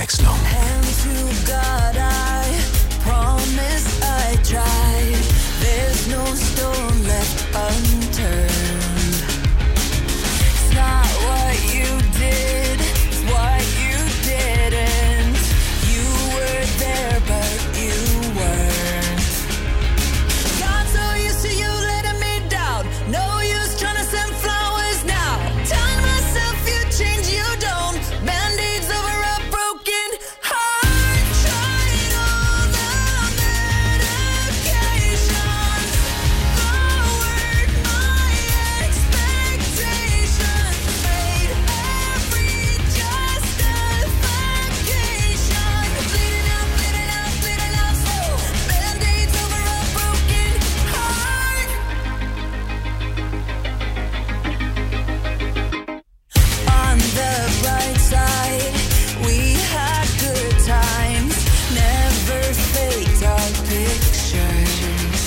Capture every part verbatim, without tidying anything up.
Text long. And to God I promise I tried. There's no stone left unturned. It's not what you did, it's what you didn't. You were there, but you weren't. Got so used to you letting me down. No use trying to send flowers now. Telling myself you change, you don't. Band-aids over a broken heart. Tried all the medications. Lowered my expectations. Made every justification. Bleeding out, bleeding out, bleeding out slow. Band-aids over a broken heart. On the bright side, we had good times. Never faked our pictures.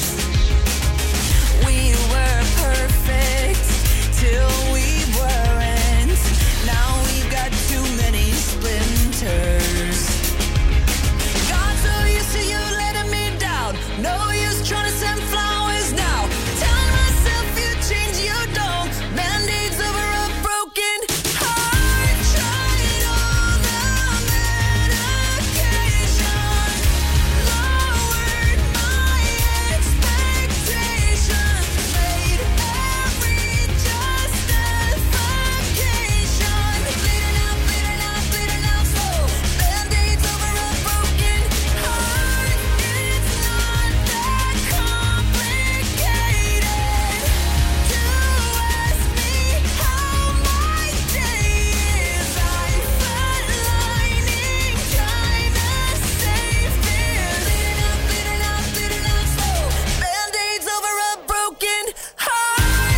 We were perfect till we weren't. Now we've got too many splinters. Got so used to you letting me down. No use trying to send flowers now. Telling myself you change, you don't. Band-aids over a broken heart. Tried all the medication. Lowered my expectations. Made every justification. Bleeding out, bleeding out, bleeding out slow. Band-aids over a broken heart. It's not that complicated to ask me how my day is. I flatlining, trying to save fears. Bleeding out, bleeding out, bleeding out slow. Band-aids over a broken heart.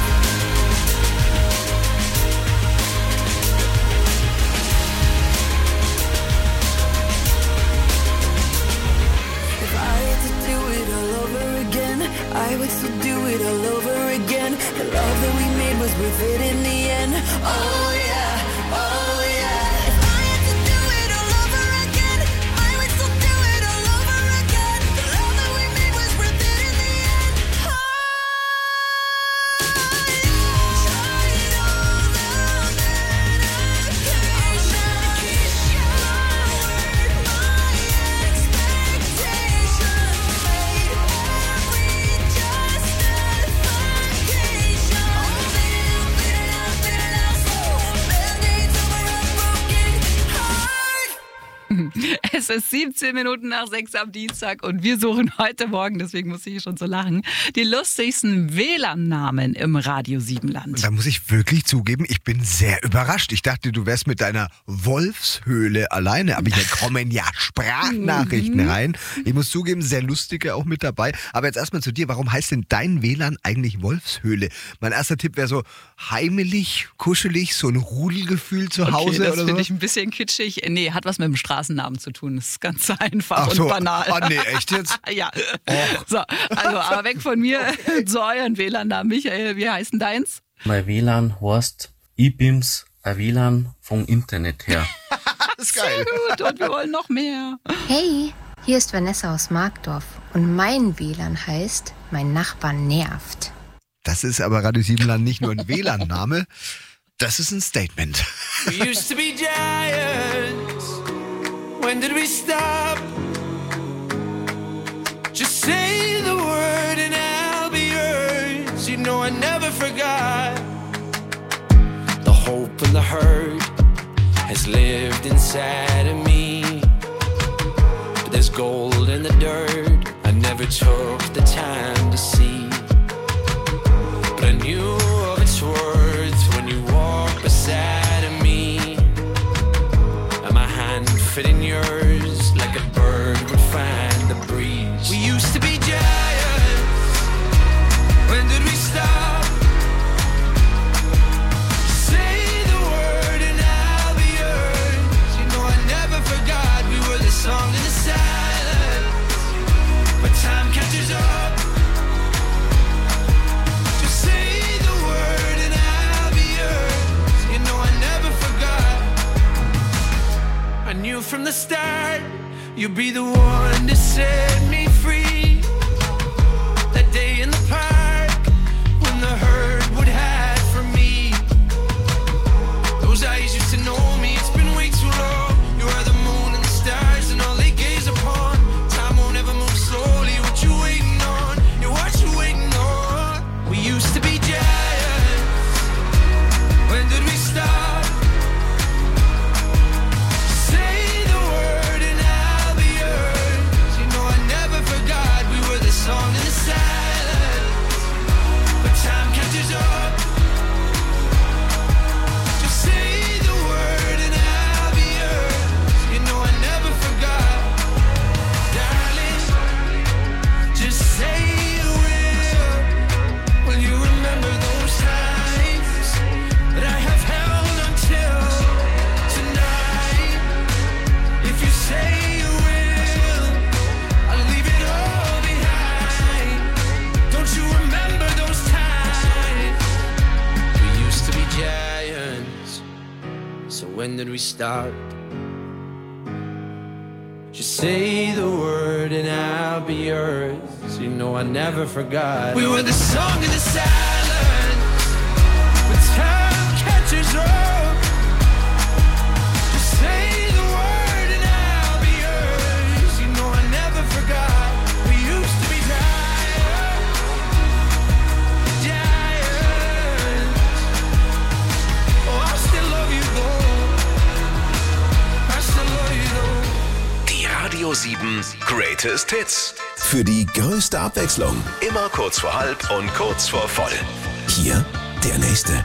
If I had to do it all over again, I would still do it all over again. The love that we made was worth it in the end. Oh yeah, oh yeah. If I had to do it all over again, I would still do it all over again. The love that we made was worth it in the end. Oh yeah. Tried all the medication. Lowered my expectations. Made every justification. Bleeding out, bleeding out, bleeding out slow. Band-aids over a broken heart. Es ist siebzehn Minuten nach sechs am Dienstag und wir suchen heute Morgen, deswegen muss ich hier schon so lachen, die lustigsten W L A N-Namen im Radio Siebenland. Da muss ich wirklich zugeben, ich bin sehr überrascht. Ich dachte, du wärst mit deiner Wolfshöhle alleine, aber hier kommen ja Sprachnachrichten rein. Ich muss zugeben, sehr lustige auch mit dabei. Aber jetzt erstmal zu dir, warum heißt denn dein W L A N eigentlich Wolfshöhle? Mein erster Tipp wäre so heimelig, kuschelig, so ein Rudelgefühl zu Hause Okay, das oder finde so. ich ein bisschen kitschig. Nee, hat was mit dem Straßennamen zu tun. Das ist ganz einfach Ach so. und banal. Ah, nee, echt jetzt? Ja. So, also, aber weg von mir zu euren W L A N-Namen. Michael, wie heißt denn deins? Mein W L A N heißt, ich bin's, ein W L A N vom Internet her. Das ist geil. Gut, und wir wollen noch mehr. Hey, hier ist Vanessa aus Markdorf und mein W L A N heißt, mein Nachbar nervt. Das ist aber Radio Siebenland nicht nur ein W L A N-Name, das ist ein Statement. We used to be giants. When did we stop? Just say the word and I'll be yours. You know I never forgot. The hope and the hurt has lived inside of me. But there's gold in the dirt I never took the time to see. But I knew of its worth when you walked beside of me. And my hand fit in yours like a bird would find the breeze. We used to be giants. When did we stop? Say the word and I'll be yours. You know I never forgot we were the song in the silence. But time catches up You'll be the one to set me free. That day in the park when the herd would hide from me. Those eyes used to know me, it's been way too long. You are the moon and the stars and all they gaze upon. Time won't ever move slowly, what you waiting on? Yeah, what you waiting on? We used to be giants. When did we stop? Say the word and I'll be yours. You know I never forgot we were the song in the silence. But time catches up. Just say the word and I'll be yours. You know I never forgot. Darling, just say you will. Will you remember those times that I have held until tonight? If you say you will, I'll leave it all behind. Don't you remember those times? We used to be giants. So when did we start? Just say the word and I'll be yours. You know I never forgot. We were the song in the silence. But time catches up. Just say the word and I'll be yours. You know I never forgot. We used to be giants. Giants. Oh, I still love you though. I still love you though. Die Radio sieben Greatest Hits. Für die größte Abwechslung. Immer kurz vor halb und kurz vor voll. Hier der nächste.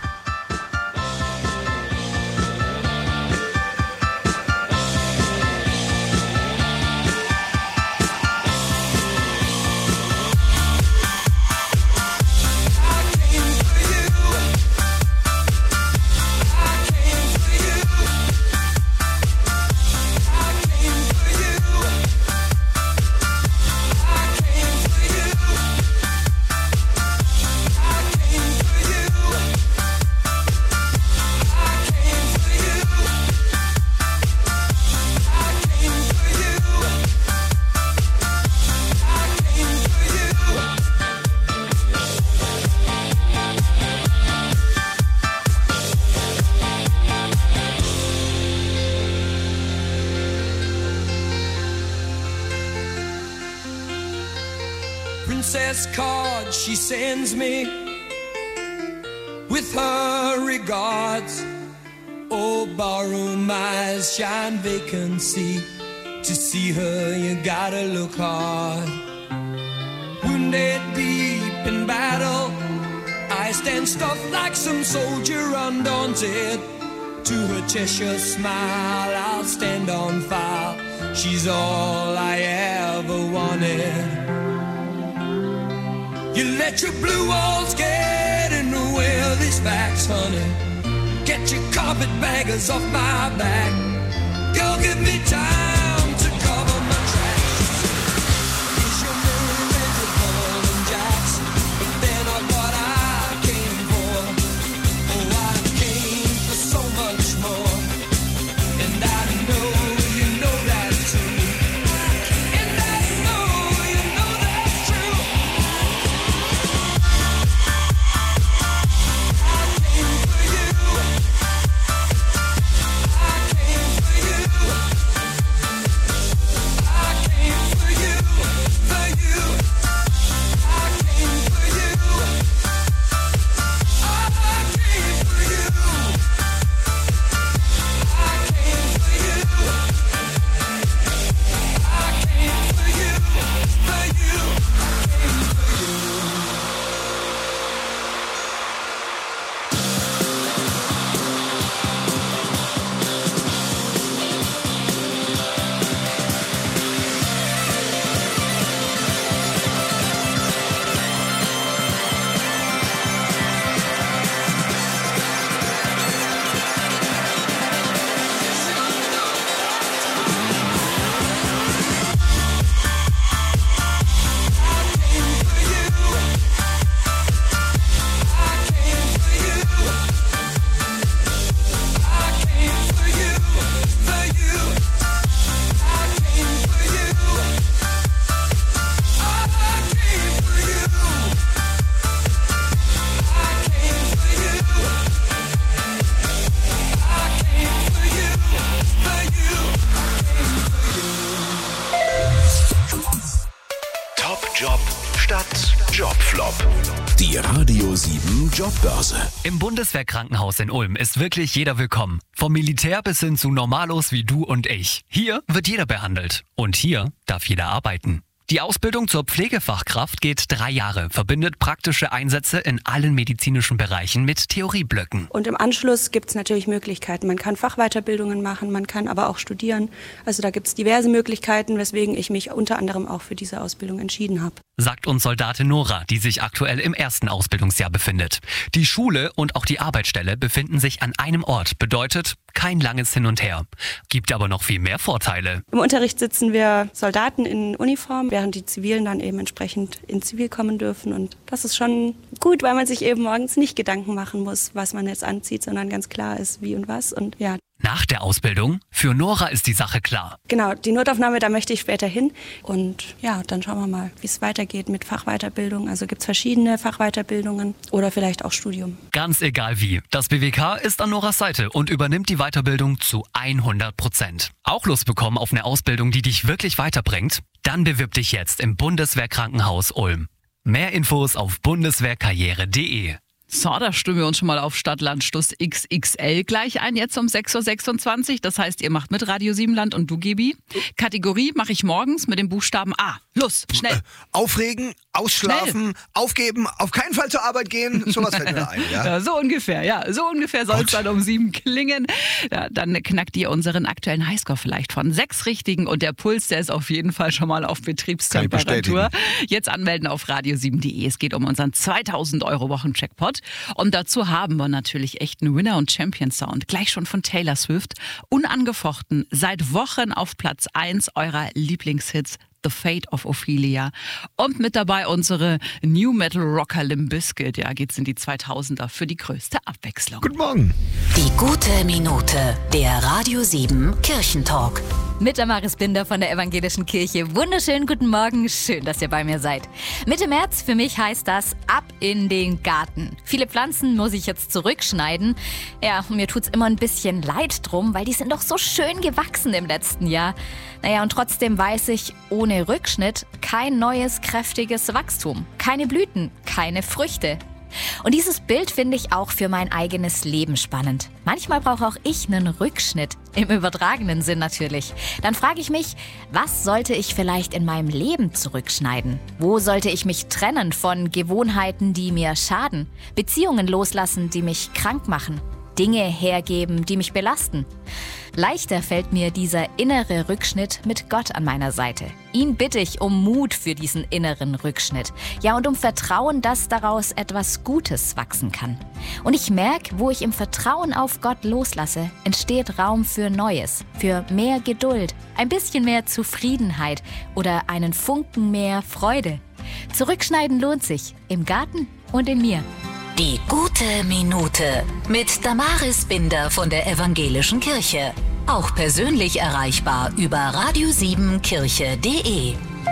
Princess card she sends me with her regards. Oh, barroom eyes shine vacancy. To see her you gotta look hard. Wounded deep in battle, I stand stuffed like some soldier undaunted. To her Cheshire smile I'll stand on file. She's all I ever wanted. You let your blue walls get in the way of these facts, honey. Get your carpetbaggers off my back. Girl, give me time to cover my tracks. Is your mirror rented Holland Jacks? But then I what I came for. Oh, I came for so much more. And I know you know that too. And I know you know that's true. I came for you. I came for you. Top Job statt Jobflop. Die Radio sieben Jobbörse. Im Bundeswehrkrankenhaus in Ulm ist wirklich jeder willkommen. Vom Militär bis hin zu Normalos wie du und ich. Hier wird jeder behandelt. Und hier darf jeder arbeiten. Die Ausbildung zur Pflegefachkraft geht drei Jahre, verbindet praktische Einsätze in allen medizinischen Bereichen mit Theorieblöcken. Und im Anschluss gibt es natürlich Möglichkeiten. Man kann Fachweiterbildungen machen, man kann aber auch studieren. Also da gibt es diverse Möglichkeiten, weswegen ich mich unter anderem auch für diese Ausbildung entschieden habe. Sagt uns Soldatin Nora, die sich aktuell im ersten Ausbildungsjahr befindet. Die Schule und auch die Arbeitsstelle befinden sich an einem Ort, bedeutet kein langes Hin und Her. Gibt aber noch viel mehr Vorteile. Im Unterricht sitzen wir Soldaten in Uniform, während die Zivilen dann eben entsprechend in Zivil kommen dürfen. Und das ist schon gut, weil man sich eben morgens nicht Gedanken machen muss, was man jetzt anzieht, sondern ganz klar ist, wie und was. Und ja. Nach der Ausbildung? Für Nora ist die Sache klar. Genau, die Notaufnahme, da möchte ich später hin. Und ja, dann schauen wir mal, wie es weitergeht mit Fachweiterbildung. Also gibt es verschiedene Fachweiterbildungen oder vielleicht auch Studium. Ganz egal wie. Das B W K ist an Noras Seite und übernimmt die Weiterbildung zu hundert Prozent. Auch Lust bekommen auf eine Ausbildung, die dich wirklich weiterbringt? Dann bewirb dich jetzt im Bundeswehrkrankenhaus Ulm. Mehr Infos auf bundeswehrkarriere punkt de. So, da stimmen wir uns schon mal auf Stadt-Land-Stuss X X L gleich ein, jetzt um sechs Uhr sechsundzwanzig. Das heißt, ihr macht mit Radio sieben Land und du, Gebi. Kategorie mache ich morgens mit dem Buchstaben A. Los, schnell. Äh, aufregen, ausschlafen, Schnell. aufgeben, auf keinen Fall zur Arbeit gehen. Sowas fällt mir da ein, ja? Ja, so ungefähr, ja. So ungefähr soll es dann um sieben klingen. Ja, dann knackt ihr unseren aktuellen Highscore vielleicht von sechs Richtigen und der Puls, der ist auf jeden Fall schon mal auf Betriebstemperatur. Jetzt anmelden auf radio sieben punkt de. Es geht um unseren zweitausend Euro Wochencheckpot. Und dazu haben wir natürlich echt einen Winner- und Champion-Sound. Gleich schon von Taylor Swift. Unangefochten, seit Wochen auf Platz eins eurer Lieblingshits. The Fate of Ophelia. Und mit dabei unsere New Metal Rocker Limp Bizkit. Ja, geht's in die zweitausender für die größte Abwechslung. Guten Morgen. Die gute Minute, der Radio sieben Kirchentalk. Mit Damaris Binder von der Evangelischen Kirche. Wunderschönen guten Morgen, schön, dass ihr bei mir seid. Mitte März für mich heißt das ab in den Garten. Viele Pflanzen muss ich jetzt zurückschneiden. Ja, mir tut's immer ein bisschen leid drum, weil die sind doch so schön gewachsen im letzten Jahr. Naja, und trotzdem weiß ich, ohne Rückschnitt kein neues, kräftiges Wachstum. Keine Blüten, keine Früchte. Und dieses Bild finde ich auch für mein eigenes Leben spannend. Manchmal brauche auch ich einen Rückschnitt, im übertragenen Sinn natürlich. Dann frage ich mich, was sollte ich vielleicht in meinem Leben zurückschneiden? Wo sollte ich mich trennen von Gewohnheiten, die mir schaden? Beziehungen loslassen, die mich krank machen? Dinge hergeben, die mich belasten? Leichter fällt mir dieser innere Rückschnitt mit Gott an meiner Seite. Ihn bitte ich um Mut für diesen inneren Rückschnitt. Ja, und um Vertrauen, dass daraus etwas Gutes wachsen kann. Und ich merke, wo ich im Vertrauen auf Gott loslasse, entsteht Raum für Neues, für mehr Geduld, ein bisschen mehr Zufriedenheit oder einen Funken mehr Freude. Zurückschneiden lohnt sich, im Garten und in mir. Die gute Minute mit Damaris Binder von der Evangelischen Kirche. Auch persönlich erreichbar über radio sieben kirche punkt de.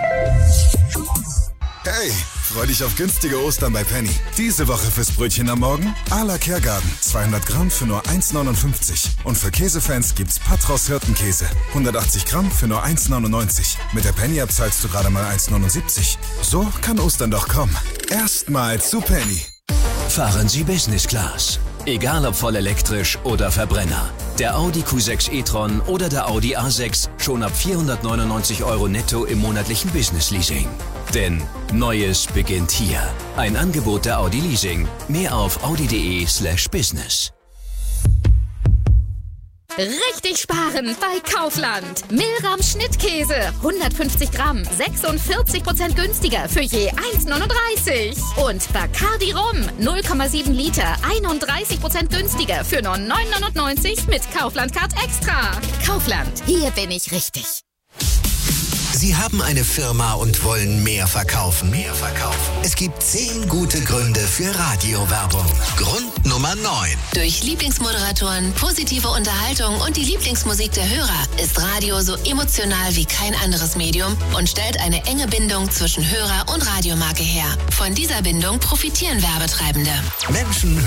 Hey, freu dich auf günstige Ostern bei Penny. Diese Woche fürs Brötchen am Morgen à la Kergarten. zweihundert Gramm für nur eins neunundfünfzig. Und für Käsefans gibt's Patros Hirtenkäse. hundertachtzig Gramm für nur eins neunundneunzig. Mit der Penny-App zahlst du gerade mal eins neunundsiebzig. So kann Ostern doch kommen. Erstmal zu Penny. Fahren Sie Business Class. Egal ob voll elektrisch oder Verbrenner. Der Audi Q sechs e-tron oder der Audi A sechs schon ab vierhundertneunundneunzig Euro netto im monatlichen Business Leasing. Denn Neues beginnt hier. Ein Angebot der Audi Leasing. Mehr auf audi punkt de slash business. Richtig sparen bei Kaufland. Milram Schnittkäse, hundertfünfzig Gramm, sechsundvierzig Prozent günstiger für je eins neununddreißig. Und Bacardi Rum, null Komma sieben Liter, einunddreißig Prozent günstiger für nur neun neunundneunzig mit Kaufland Card Extra. Kaufland, hier bin ich richtig. Sie haben eine Firma und wollen mehr verkaufen. Mehr verkaufen. Es gibt zehn gute Gründe für Radiowerbung. Grund Nummer neun. Durch Lieblingsmoderatoren, positive Unterhaltung und die Lieblingsmusik der Hörer ist Radio so emotional wie kein anderes Medium und stellt eine enge Bindung zwischen Hörer und Radiomarke her. Von dieser Bindung profitieren Werbetreibende. Menschen